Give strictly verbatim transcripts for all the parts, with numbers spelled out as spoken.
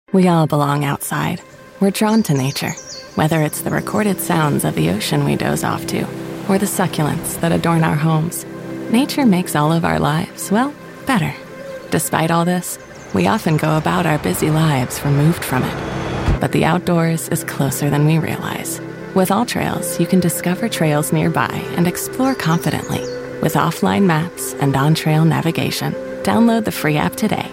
We all belong outside. We're drawn to nature, whether it's the recorded sounds of the ocean we doze off to, or the succulents that adorn our homes. Nature makes all of our lives, well, better. Despite all this, we often go about our busy lives removed from it. But the outdoors is closer than we realize. With AllTrails, you can discover trails nearby and explore confidently. With offline maps and on-trail navigation, download the free app today.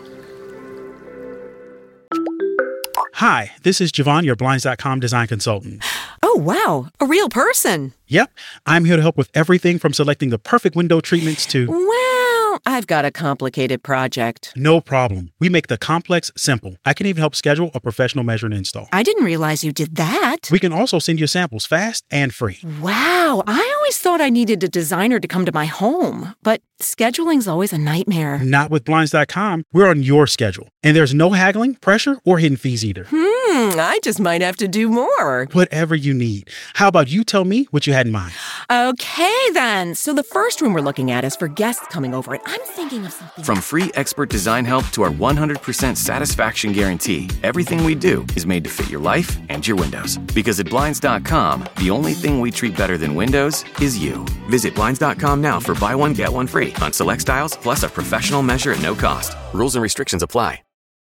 Hi, this is Javon, your Blinds dot com design consultant. Oh, wow. A real person. Yep. I'm here to help with everything from selecting the perfect window treatments to... Well, I've got a complicated project. No problem. We make the complex simple. I can even help schedule a professional measure and install. I didn't realize you did that. We can also send you samples fast and free. Wow. I always thought I needed a designer to come to my home, but scheduling's always a nightmare. Not with Blinds dot com. We're on your schedule. And there's no haggling, pressure, or hidden fees either. Hmm, I just might have to do more. Whatever you need. How about you tell me what you had in mind? Okay, then. So the first room we're looking at is for guests coming over, and I'm thinking of something... From free expert design help to our one hundred percent satisfaction guarantee, everything we do is made to fit your life and your windows. Because at Blinds dot com, the only thing we treat better than windows is you. Visit Blinds dot com now for buy one, get one free on select styles, plus a professional measure at no cost. Rules and restrictions apply.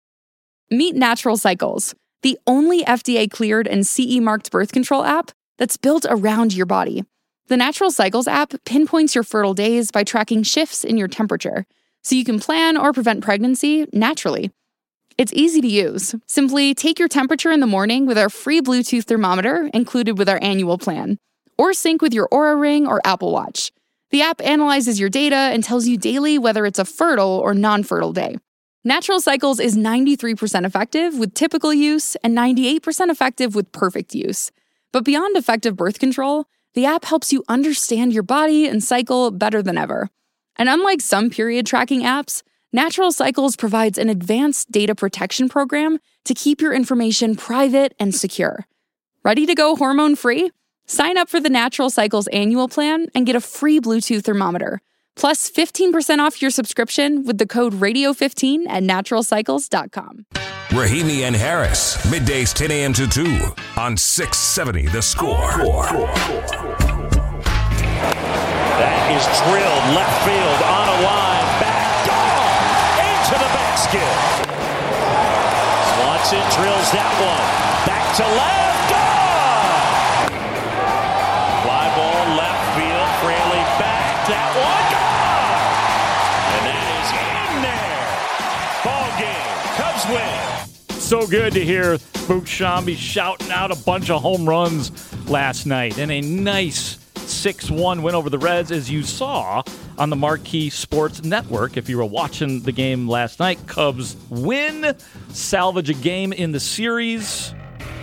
Meet Natural Cycles, the only F D A-cleared and C E-marked birth control app that's built around your body. The Natural Cycles app pinpoints your fertile days by tracking shifts in your temperature, so you can plan or prevent pregnancy naturally. It's easy to use. Simply take your temperature in the morning with our free Bluetooth thermometer included with our annual plan, or sync with your Oura Ring or Apple Watch. The app analyzes your data and tells you daily whether it's a fertile or non-fertile day. Natural Cycles is ninety-three percent effective with typical use and ninety-eight percent effective with perfect use. But beyond effective birth control, the app helps you understand your body and cycle better than ever. And unlike some period tracking apps, Natural Cycles provides an advanced data protection program to keep your information private and secure. Ready to go hormone-free? Sign up for the Natural Cycles annual plan and get a free Bluetooth thermometer, plus fifteen percent off your subscription with the code radio fifteen at natural cycles dot com. Rahimi and Harris, middays ten a.m. to two on six seventy The Score. That is drilled left field on a line, back, gone into the basket. Swanson drills that one, back to left, gone. Fly ball left field, Fraley back, that one, gone. And that is in there. Ball game, Cubs win. So good to hear Boog Sciambi shouting out a bunch of home runs last night and a nice six one win over the Reds, as you saw on the Marquee Sports Network. If you were watching the game last night, Cubs win, salvage a game in the series,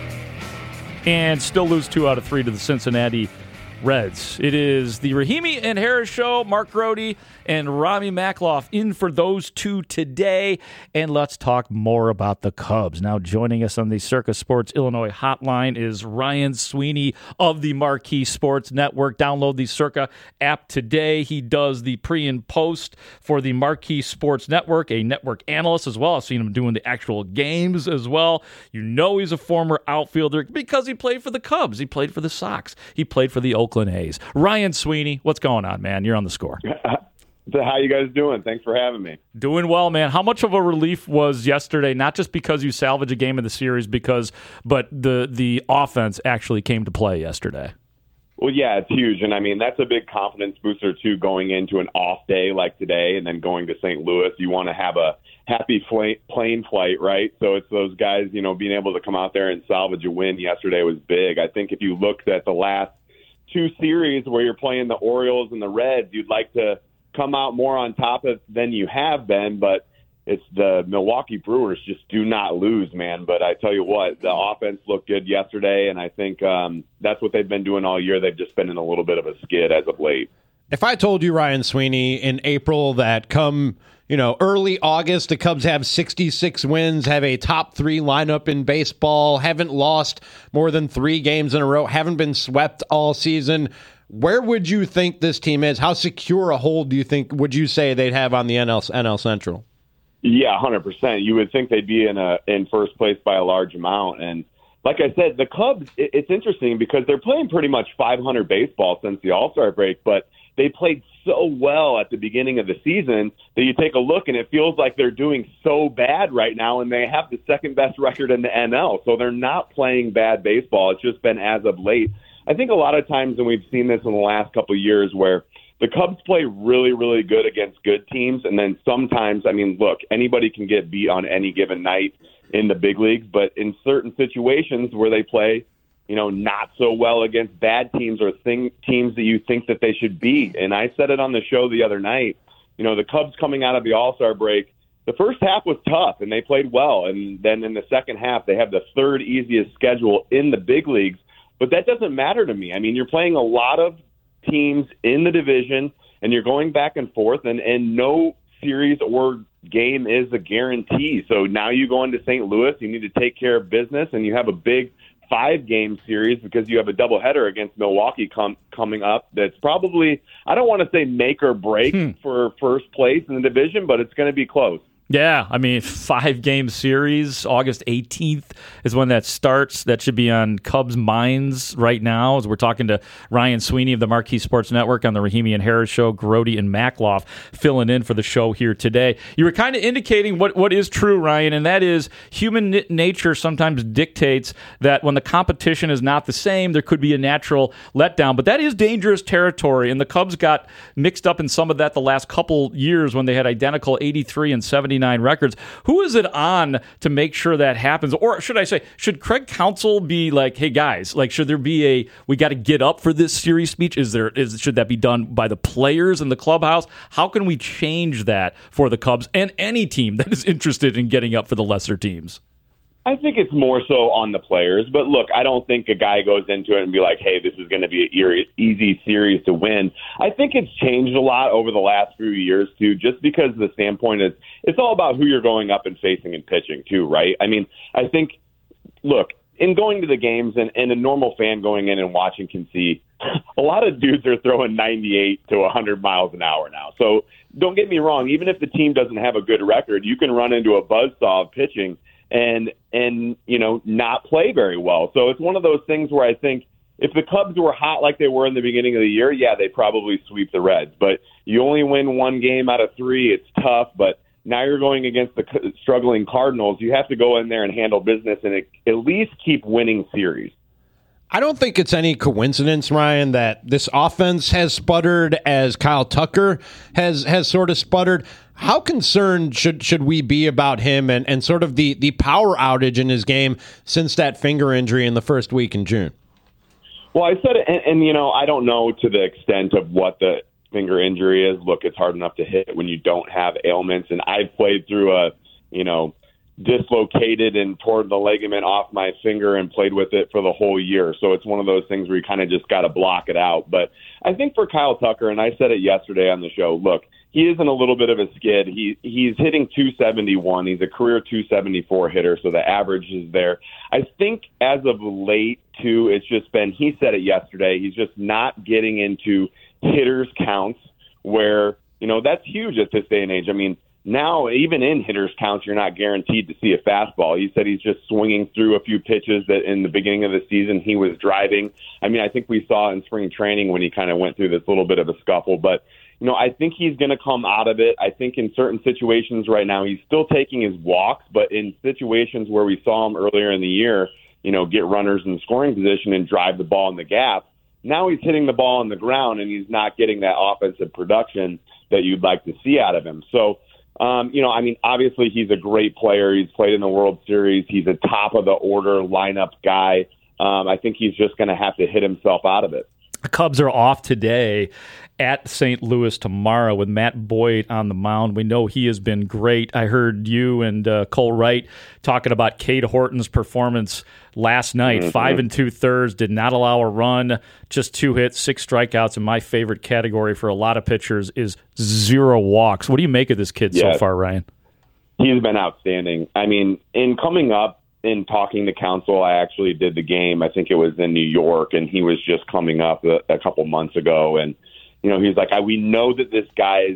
and still lose two out of three to the Cincinnati Reds. It is the Rahimi and Harris Show. Mark Grody and Rami Makloff in for those two today. And let's talk more about the Cubs. Now joining us on the Circa Sports Illinois hotline is Ryan Sweeney of the Marquee Sports Network. Download the Circa app today. He does the pre and post for the Marquee Sports Network, a network analyst as well. I've seen him doing the actual games as well. You know he's a former outfielder because he played for the Cubs. He played for the Sox. He played for the Oakland A's. Ryan Sweeney, what's going on, man? You're on the Score. How you guys doing? Thanks for having me. Doing well, man. How much of a relief was yesterday, not just because you salvaged a game in the series, because but the the offense actually came to play yesterday? Well, yeah, it's huge. And, I mean, that's a big confidence booster, too, going into an off day like today and then going to Saint Louis. You want to have a happy fl- plane flight, right? So it's those guys, you know, being able to come out there and salvage a win yesterday was big. I think if you looked at the last two series where you're playing the Orioles and the Reds, you'd like to come out more on top of than you have been, but it's the Milwaukee Brewers just do not lose, man. But I tell you what, the offense looked good yesterday, and I think um, that's what they've been doing all year. They've just been in a little bit of a skid as of late. If I told you, Ryan Sweeney, in April that come, you know, early August, the Cubs have sixty-six wins, have a top three lineup in baseball, haven't lost more than three games in a row, haven't been swept all season, where would you think this team is? How secure a hold do you think would you say they'd have on the N L N L Central? Yeah, one hundred percent. You would think they'd be in a in first place by a large amount. And like I said, the Cubs, it, it's interesting because they're playing pretty much five hundred baseball since the All-Star break, but they played so well at the beginning of the season that you take a look and it feels like they're doing so bad right now, and they have the second best record in the N L. So they're not playing bad baseball. It's just been as of late. I think a lot of times, and we've seen this in the last couple of years, where the Cubs play really, really good against good teams, and then sometimes, I mean, look, anybody can get beat on any given night in the big leagues, but in certain situations where they play, you know, not so well against bad teams or thing, teams that you think that they should beat. And I said it on the show the other night, you know, the Cubs coming out of the All-Star break, the first half was tough, and they played well, and then in the second half, they have the third easiest schedule in the big leagues, but that doesn't matter to me. I mean, you're playing a lot of teams in the division, and you're going back and forth, and, and no series or game is a guarantee. So now you go into Saint Louis, you need to take care of business, and you have a big five-game series because you have a doubleheader against Milwaukee com- coming up that's probably, I don't want to say make or break hmm. for first place in the division, but it's going to be close. Yeah, I mean, five-game series, August eighteenth is when that starts. That should be on Cubs' minds right now as we're talking to Ryan Sweeney of the Marquee Sports Network on the Rahimi and Harris Show. Grody and Makloff filling in for the show here today. You were kind of indicating what, what is true, Ryan, and that is human n- nature sometimes dictates that when the competition is not the same, there could be a natural letdown. But that is dangerous territory, and the Cubs got mixed up in some of that the last couple years when they had identical eighty-three and seventy-nine records. Who is it on to make sure that happens? Or should I say, should Craig Counsell be like, hey guys, like should there be a, we got to get up for this series speech? Is there, is, should that be done by the players in the clubhouse? How can we change that for the Cubs and any team that is interested in getting up for the lesser teams? I think it's more so on the players. But look, I don't think a guy goes into it and be like, hey, this is going to be an easy series to win. I think it's changed a lot over the last few years, too, just because the standpoint is it's all about who you're going up and facing and pitching, too, right? I mean, I think, look, in going to the games and, and a normal fan going in and watching can see a lot of dudes are throwing ninety-eight to one hundred miles an hour now. So don't get me wrong. Even if the team doesn't have a good record, you can run into a buzzsaw of pitching and, and you know, not play very well. So it's one of those things where I think if the Cubs were hot like they were in the beginning of the year, yeah, they probably sweep the Reds. But you only win one game out of three. It's tough, but now you're going against the struggling Cardinals. You have to go in there and handle business and at least keep winning series. I don't think it's any coincidence, Ryan, that this offense has sputtered as Kyle Tucker has has sort of sputtered. How concerned should should we be about him and, and sort of the, the power outage in his game since that finger injury in the first week in June? Well, I said it, and, and you know, I don't know to the extent of what the finger injury is. Look, it's hard enough to hit when you don't have ailments, and I've played through a, you know, dislocated and tore the ligament off my finger and played with it for the whole year. So it's one of those things where you kind of just got to block it out. But I think for Kyle Tucker, and I said it yesterday on the show, look, he is in a little bit of a skid. He he's hitting two seventy-one. He's a career two seventy-four hitter, so the average is there. I think as of late, too, it's just been, he said it yesterday, he's just not getting into hitters counts where, you know, that's huge at this day and age. I mean, now, even in hitters counts, you're not guaranteed to see a fastball. He said he's just swinging through a few pitches that in the beginning of the season he was driving. I mean, I think we saw in spring training when he kind of went through this little bit of a scuffle. But, you know, I think he's going to come out of it. I think in certain situations right now he's still taking his walks, but in situations where we saw him earlier in the year, you know, get runners in scoring position and drive the ball in the gap, now he's hitting the ball on the ground and he's not getting that offensive production that you'd like to see out of him. So, Um, you know, I mean, obviously he's a great player. He's played in the World Series. He's a top of the order lineup guy. Um, I think he's just going to have to hit himself out of it. The Cubs are off today at Saint Louis tomorrow with Matt Boyd on the mound. We know he has been great. I heard you and uh, Cole Wright talking about Cade Horton's performance last night. Mm-hmm. Five and two thirds, did not allow a run, just two hits, six strikeouts. And my favorite category for a lot of pitchers is zero walks. What do you make of this kid yeah. so far, Ryan? He's been outstanding. I mean, in coming up, in talking to Counsell, I actually did the game. I think it was in New York, and he was just coming up a, a couple months ago. And, you know, he's like, I, we know that this guy's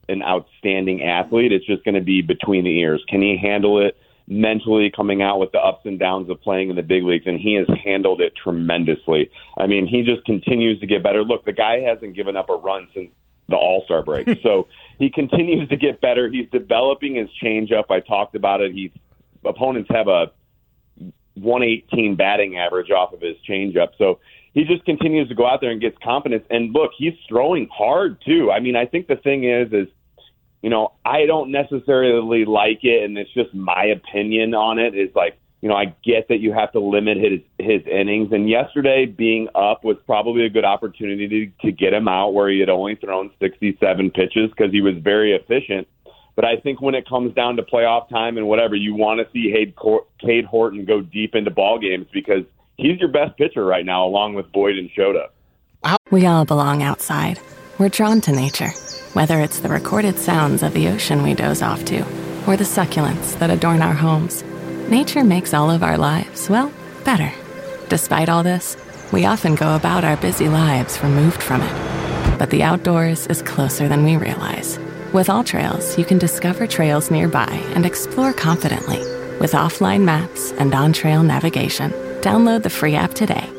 an outstanding athlete. It's just going to be between the ears. Can he handle it mentally coming out with the ups and downs of playing in the big leagues? And he has handled it tremendously. I mean, he just continues to get better. Look, the guy hasn't given up a run since the All-Star break. So he continues to get better. He's developing his changeup. I talked about it. He's opponents have a one eighteen batting average off of his changeup. So he just continues to go out there and gets confidence. And look, he's throwing hard too. I mean, I think the thing is, is, you know, I don't necessarily like it, and it's just my opinion on it, is like, you know, I get that you have to limit his, his innings. And yesterday being up was probably a good opportunity to, to get him out where he had only thrown sixty-seven pitches because he was very efficient. But I think when it comes down to playoff time and whatever, you want to see Cade Horton go deep into ball games because he's your best pitcher right now, along with Boyd and Shota. We all belong outside. We're drawn to nature, whether it's the recorded sounds of the ocean we doze off to, or the succulents that adorn our homes. Nature makes all of our lives, well, better. Despite all this, we often go about our busy lives removed from it. But the outdoors is closer than we realize. With AllTrails, you can discover trails nearby and explore confidently. With offline maps and on-trail navigation, download the free app today.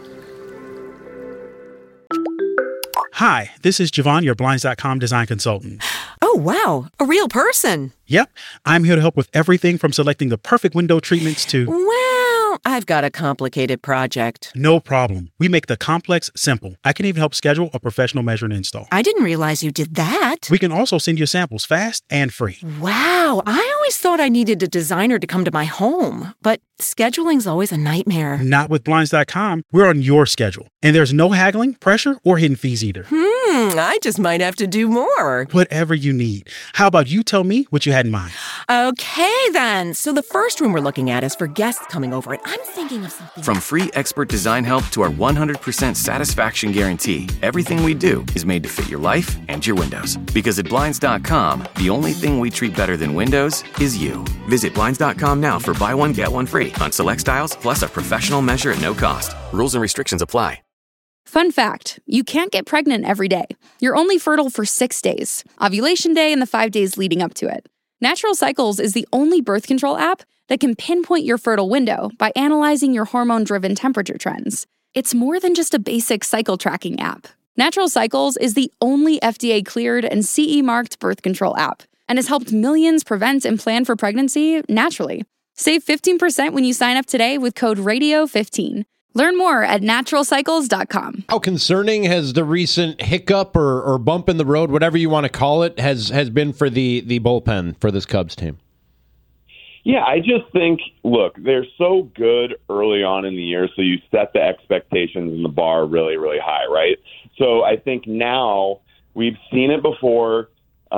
Hi, this is Javon, your Blinds dot com design consultant. Oh, wow. A real person. Yep. I'm here to help with everything from selecting the perfect window treatments to... Well, I've got a complicated project. No problem. We make the complex simple. I can even help schedule a professional measure and install. I didn't realize you did that. We can also send you samples fast and free. Wow. I always thought I needed a designer to come to my home, but scheduling's always a nightmare. Not with Blinds dot com. We're on your schedule. And there's no haggling, pressure, or hidden fees either. Hmm, I just might have to do more. Whatever you need. How about you tell me what you had in mind? Okay, then. So the first room we're looking at is for guests coming over, and I'm thinking of something... From free expert design help to our one hundred percent satisfaction guarantee, everything we do is made to fit your life and your windows. Because at Blinds dot com, the only thing we treat better than windows is you. Visit Blinds dot com now for buy one, get one free on select styles, plus a professional measure at no cost. Rules and restrictions apply. Fun fact, you can't get pregnant every day. You're only fertile for six days, ovulation day and the five days leading up to it. Natural Cycles is the only birth control app that can pinpoint your fertile window by analyzing your hormone-driven temperature trends. It's more than just a basic cycle tracking app. Natural Cycles is the only F D A-cleared and C E-marked birth control app and has helped millions prevent and plan for pregnancy naturally. Save fifteen percent when you sign up today with code radio fifteen. Learn more at natural cycles dot com. How concerning has the recent hiccup or, or bump in the road, whatever you want to call it, has, has been for the, the bullpen for this Cubs team? Yeah, I just think, look, they're so good early on in the year, so you set the expectations and the bar really, really high, right? So I think now we've seen it before.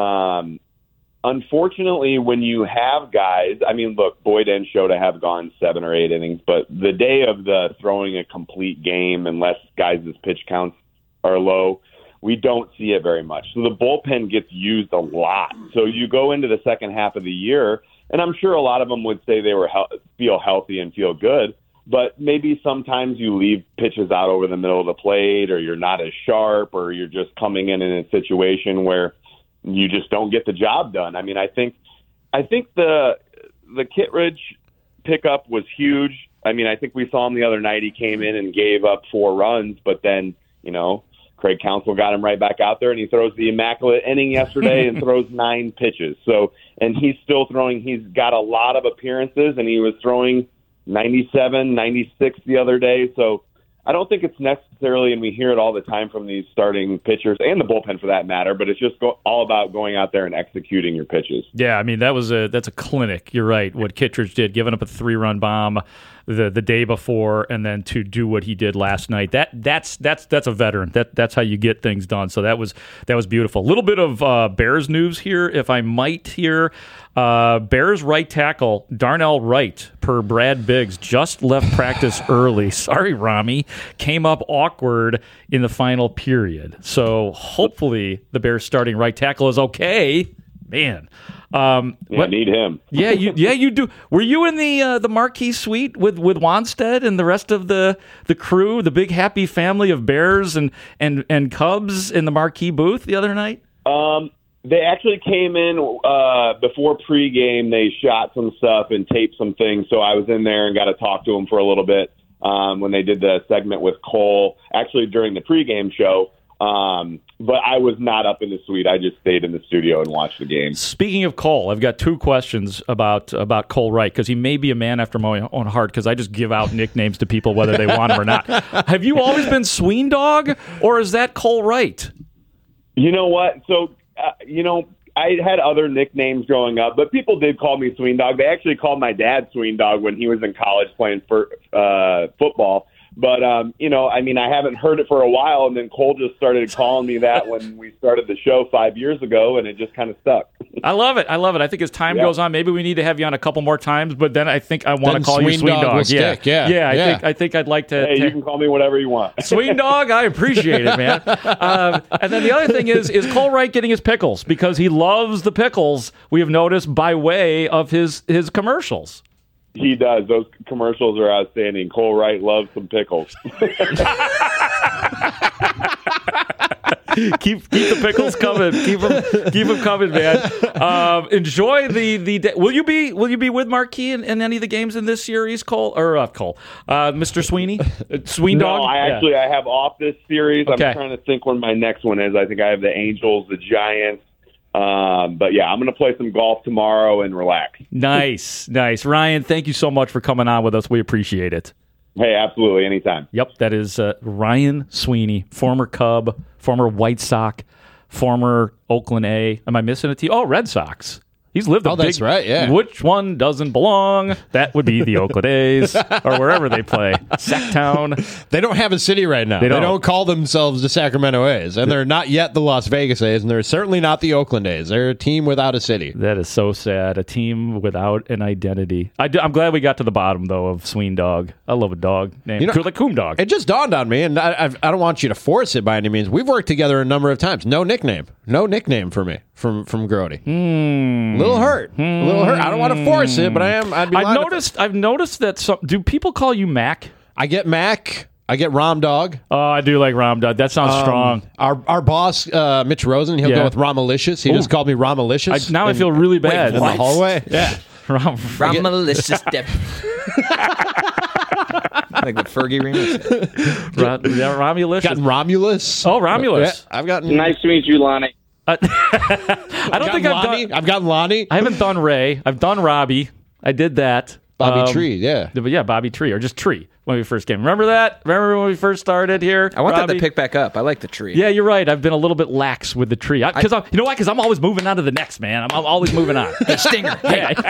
Um, unfortunately, when you have guys, I mean, look, Boyd and Shota have gone seven or eight innings, but the day of the throwing a complete game, unless guys' pitch counts are low, we don't see it very much. So the bullpen gets used a lot. So you go into the second half of the year, and I'm sure a lot of them would say they were he- feel healthy and feel good, but maybe sometimes you leave pitches out over the middle of the plate, or you're not as sharp, or you're just coming in in a situation where you just don't get the job done. I mean, I think, I think the the Kittredge pickup was huge. I mean, I think we saw him the other night. He came in and gave up four runs, but then, you know, Craig Counsell got him right back out there, and he throws the immaculate inning yesterday and throws nine pitches. So, and he's still throwing. He's got a lot of appearances, and he was throwing ninety-seven, ninety-six the other day. So I don't think it's necessarily, and we hear it all the time from these starting pitchers and the bullpen for that matter, but it's just go, all about going out there and executing your pitches. Yeah, I mean, that was a that's a clinic. You're right, what Kittredge did, giving up a three-run bomb the the day before, and then to do what he did last night. That that's that's that's a veteran. That that's how you get things done. So that was that was beautiful. A little bit of uh, Bears news here, if I might here. Uh, Bears right tackle Darnell Wright, per Brad Biggs, just left practice early. Sorry, Rami. Came up awkward in the final period. So hopefully the Bears starting right tackle is okay. Man. Um, yeah, what, need him. yeah, you yeah you do. Were you in the uh, the marquee suite with, with Wanstead and the rest of the, the crew, the big happy family of Bears and, and, and Cubs in the marquee booth the other night? Um, They actually came in uh, before pregame. They shot some stuff and taped some things, so I was in there and got to talk to them for a little bit um, when they did the segment with Cole, actually during the pregame show. Um, but I was not up in the suite. I just stayed in the studio and watched the game. Speaking of Cole, I've got two questions about about Cole Wright, because he may be a man after my own heart, because I just give out nicknames to people whether they want him or not. Have you always been Sween Dog, or is that Cole Wright? You know what? So, uh, you know, I had other nicknames growing up, but people did call me Sween Dog. They actually called my dad Sween Dog when he was in college playing for uh, football. But, um, you know, I mean, I haven't heard it for a while, and then Cole just started calling me that when we started the show five years ago, and it just kind of stuck. I love it. I love it. I think as time yeah. goes on, maybe we need to have you on a couple more times, but then I think I want to call Sween you Sween Dog. Dog. Will yeah. stick. yeah, yeah. I yeah. think I think I'd like to. Hey, ta- you can call me whatever you want. Sween Dog, I appreciate it, man. Um, and then the other thing is, is Cole Wright getting his pickles, because he loves the pickles, we have noticed, by way of his his commercials. He does. Those commercials are outstanding. Cole Wright loves some pickles. keep keep the pickles coming. Keep them keep them coming, man. Um, enjoy the the. Will you be Will you be with Marquis in, in any of the games in this series, Cole or uh, Cole, uh, Mister Sweeney, Sween Dog? No, I actually yeah. I have off this series. Okay. I'm trying to think when my next one is. I think I have the Angels, the Giants. Um, but yeah, I'm going to play some golf tomorrow and relax. Nice, nice. Ryan, thank you so much for coming on with us. We appreciate it. Hey, absolutely. Anytime. Yep, that is uh, Ryan Sweeney, former Cub, former White Sox, former Oakland A. Am I missing a team? Oh, Red Sox. He's lived a oh, big... that's right, yeah. Which one doesn't belong? That would be the Oakland A's, or wherever they play. Sacktown. They don't have a city right now. They They don't. don't, call themselves the Sacramento A's, and they're not yet the Las Vegas A's, and they're certainly not the Oakland A's. They're a team without a city. That is so sad. A team without an identity. I do, I'm glad we got to the bottom, though, of Sween Dog. I love a dog named You know, like Coom Dog. It just dawned on me, and I, I've, I don't want you to force it by any means. We've worked together a number of times. No nickname. No nickname for me from from Grody. Mm. Little hurt. A little hurt. I don't want to force it, but I am. I'd be I've noticed. If, I've noticed that. Some, do people call you Mac? I get Mac. I get Rom Dog. Oh, I do like Rom Dog. That sounds um, strong. Our our boss, uh, Mitch Rosen, he'll Yeah. go with Romalicious. He Ooh. just called me Romalicious. I, now in, I feel really bad in the hallway. Yeah, Rom, Romalicious dip. Like the Fergie remix. Rom, yeah, Romulus. Gotten Romulus. Oh, Romulus. Yeah, I've gotten. Nice to meet you, Lonnie. Uh, I don't think I've Lonnie. done. I've gotten Lonnie. I haven't done Ray. I've done Robbie. I did that. Bobby um, Tree. Yeah. But yeah, Bobby Tree, or just Tree when we first came. Remember that? Remember when we first started here? I want Robbie? that to pick back up. I like the tree. Yeah, you're right. I've been a little bit lax with the tree. Because I'm, you know why? Because I'm always moving on to the next, man. I'm, I'm always moving on. The stinger.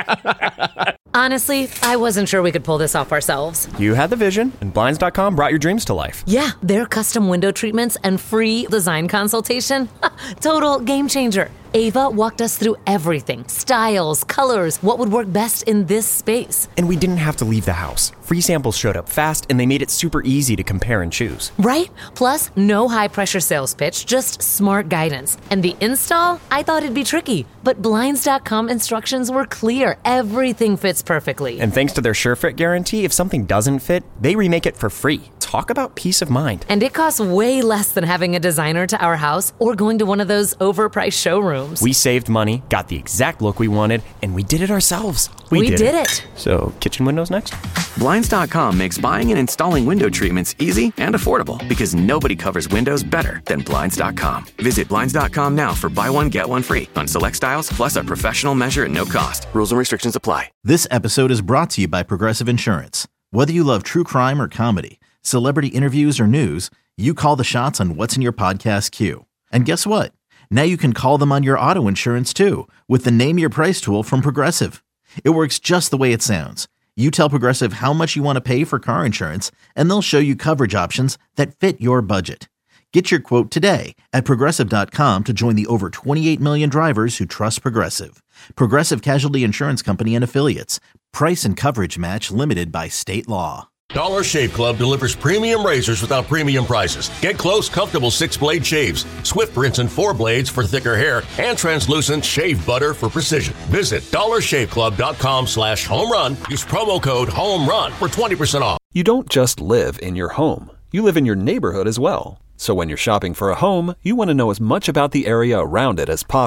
Yeah. Honestly, I wasn't sure we could pull this off ourselves. You had the vision, and Blinds dot com brought your dreams to life. Yeah, their custom window treatments and free design consultation. Total game changer. Ava walked us through everything. Styles, colors, what would work best in this space. And we didn't have to leave the house. Free samples showed up fast, and they made it super easy to compare and choose. Right? Plus, no high-pressure sales pitch, just smart guidance. And the install? I thought it'd be tricky. But Blinds dot com instructions were clear. Everything fits perfectly. And thanks to their SureFit guarantee, if something doesn't fit, they remake it for free. Talk about peace of mind. And it costs way less than having a designer to our house or going to one of those overpriced showrooms. We saved money, got the exact look we wanted, and we did it ourselves. We, we did, did it. it. So, kitchen windows next? Blinds dot com makes buying and installing window treatments easy and affordable because nobody covers windows better than Blinds dot com. Visit Blinds dot com now for buy one, get one free on select styles, plus a professional measure at no cost. Rules and restrictions apply. This episode is brought to you by Progressive Insurance. Whether you love true crime or comedy, celebrity interviews or news, you call the shots on what's in your podcast queue. And guess what? Now you can call them on your auto insurance too with the Name Your Price tool from Progressive. It works just the way it sounds. You tell Progressive how much you want to pay for car insurance, and they'll show you coverage options that fit your budget. Get your quote today at Progressive dot com to join the over twenty-eight million drivers who trust Progressive. Progressive Casualty Insurance Company and Affiliates. Price and coverage match limited by state law. Dollar Shave Club delivers premium razors without premium prices. Get close, comfortable six-blade shaves, swift rinse and four blades for thicker hair, and translucent shave butter for precision. Visit dollar shave club dot com slash home run. Use promo code HOMERUN for twenty percent off. You don't just live in your home. You live in your neighborhood as well. So when you're shopping for a home, you want to know as much about the area around it as possible.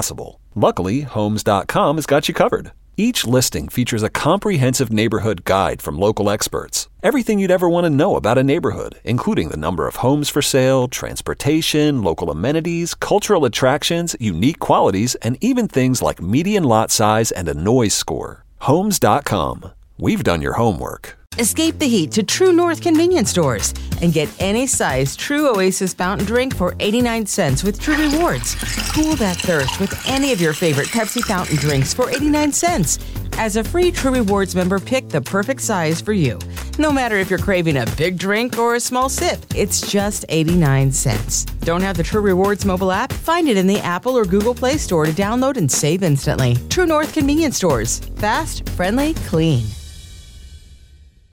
Luckily, Homes dot com has got you covered. Each listing features a comprehensive neighborhood guide from local experts. Everything you'd ever want to know about a neighborhood, including the number of homes for sale, transportation, local amenities, cultural attractions, unique qualities, and even things like median lot size and a noise score. Homes dot com. We've done your homework. Escape the heat to True North convenience stores and get any size True Oasis fountain drink for eighty-nine cents with True Rewards. Cool that thirst with any of your favorite Pepsi fountain drinks for eighty-nine cents. As a free True Rewards member, pick the perfect size for you. No matter if you're craving a big drink or a small sip, it's just eighty-nine cents. Don't have the True Rewards mobile app? Find it in the Apple or Google Play Store to download and save instantly. True North convenience stores. Fast, friendly, clean.